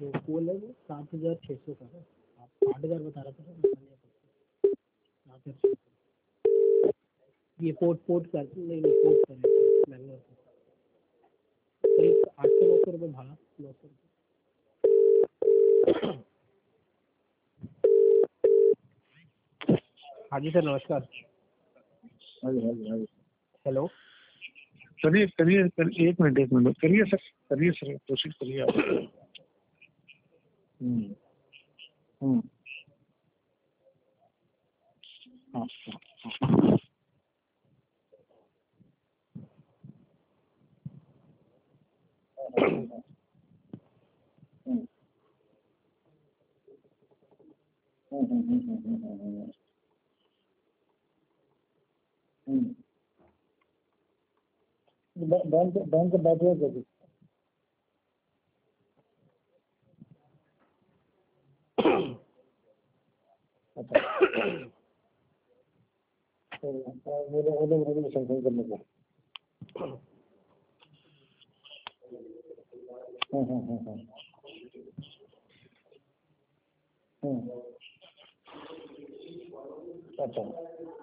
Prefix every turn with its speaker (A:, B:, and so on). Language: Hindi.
A: जो पोल है वो 7,600 का है। आप 8,000 बता रहा था ना, 7,600। ये पोर्ट कर नहीं पोर्ट करें मैंगलोर से करीब 800-900 रुपये भाड़ा, 900 रुपये। हाँ जी सर, नमस्कार।
B: हाँ जी हाँ जी हाँ जी।
A: हेलो,
B: करिए करिए एक मिनट करिए सर, करिए सर, कोशिश करिए आप। हाँ हाँ हाँ। बैंक के बैठिए कभी। अच्छा मेरे संख्या करने का। अच्छा